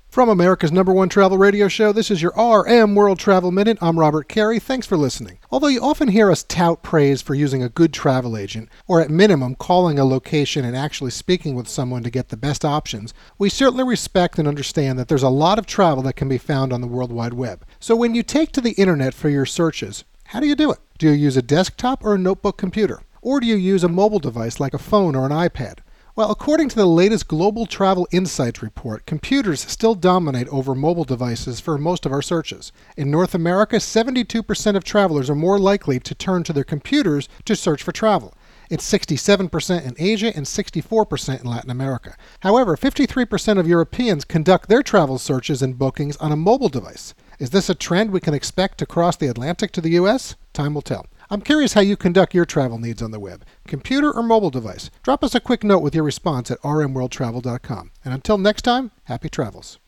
From America's #1 travel radio show, this is your RM World Travel Minute. I'm Robert Carey. Thanks for listening. Although you often hear us tout praise for using a good travel agent, or at minimum calling a location and actually speaking with someone to get the best options, we certainly respect and understand that there's a lot of travel that can be found on the World Wide Web. So when you take to the internet for your searches, how do you do it? Do you use a desktop or a notebook computer? Or do you use a mobile device like a phone or an iPad? Well, according to the latest Global Travel Insights report, computers still dominate over mobile devices for most of our searches. In North America, 72% of travelers are more likely to turn to their computers to search for travel. It's 67% in Asia and 64% in Latin America. However, 53% of Europeans conduct their travel searches and bookings on a mobile device. Is this a trend we can expect to cross the Atlantic to the U.S.? Time will tell. I'm curious how you conduct your travel needs on the web, computer or mobile device. Drop us a quick note with your response at rmworldtravel.com. And until next time, happy travels.